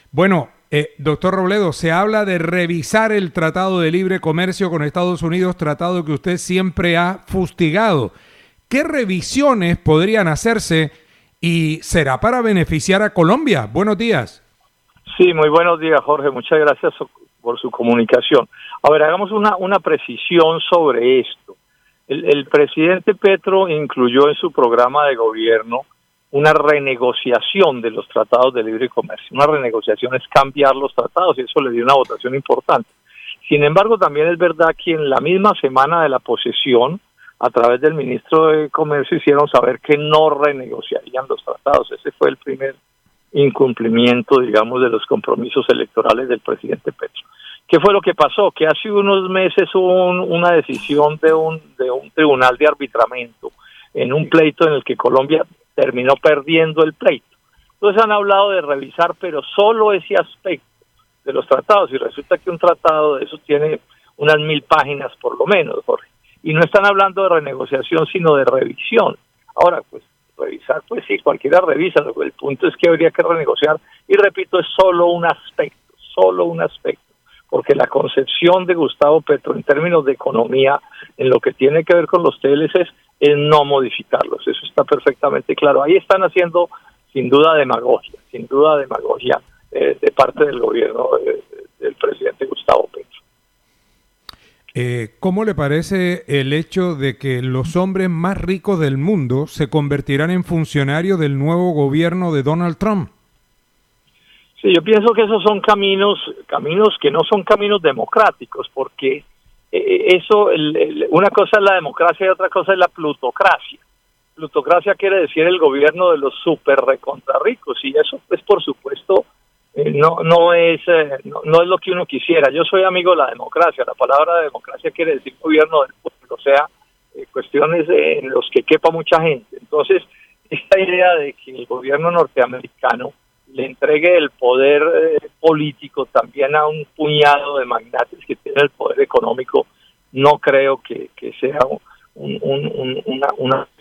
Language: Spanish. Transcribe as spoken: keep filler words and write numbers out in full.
Bueno, eh, doctor Robledo, se habla de revisar el Tratado de Libre Comercio con Estados Unidos, tratado que usted siempre ha fustigado. ¿Qué revisiones podrían hacerse y será para beneficiar a Colombia? Buenos días. Sí, muy buenos días, Jorge. Muchas gracias por su comunicación. A ver, hagamos una, una precisión sobre esto. El, el presidente Petro incluyó en su programa de gobierno una renegociación de los tratados de libre comercio. Una renegociación es cambiar los tratados y eso le dio una votación importante. Sin embargo, también es verdad que en la misma semana de la posesión, a través del ministro de Comercio, hicieron saber que no renegociarían los tratados. Ese fue el primer incumplimiento, digamos, de los compromisos electorales del presidente Petro. ¿Qué fue lo que pasó? Que hace unos meses hubo un, una decisión de un, de un tribunal de arbitramiento en un pleito en el que Colombia terminó perdiendo el pleito. Entonces han hablado de revisar, pero solo ese aspecto de los tratados, y resulta que un tratado de esos tiene unas mil páginas por lo menos, Jorge, y no están hablando de renegociación, sino de revisión. Ahora, pues, revisar, pues sí, cualquiera revisa, el punto es que habría que renegociar, y repito, es solo un aspecto, solo un aspecto, porque la concepción de Gustavo Petro en términos de economía, en lo que tiene que ver con los T L Cs, es no modificarlos, eso está perfectamente claro. Ahí están haciendo, sin duda, demagogia, sin duda demagogia eh, de parte del gobierno eh, del presidente Gustavo Petro. Eh, ¿Cómo le parece el hecho de que los hombres más ricos del mundo se convertirán en funcionarios del nuevo gobierno de Donald Trump? Sí, yo pienso que esos son caminos, caminos que no son caminos democráticos, porque eh, eso, el, el, una cosa es la democracia y otra cosa es la plutocracia. Plutocracia quiere decir el gobierno de los super recontra ricos, y eso, pues, por supuesto, eh, no no es eh, no, no es lo que uno quisiera. Yo soy amigo de la democracia. La palabra democracia quiere decir gobierno del pueblo, o sea, eh, cuestiones eh, en los que quepa mucha gente. Entonces, esta idea de que el gobierno norteamericano le entregue el poder eh, político también a un puñado de magnates que tienen el poder económico, no creo que, que sea un, un, un, una, una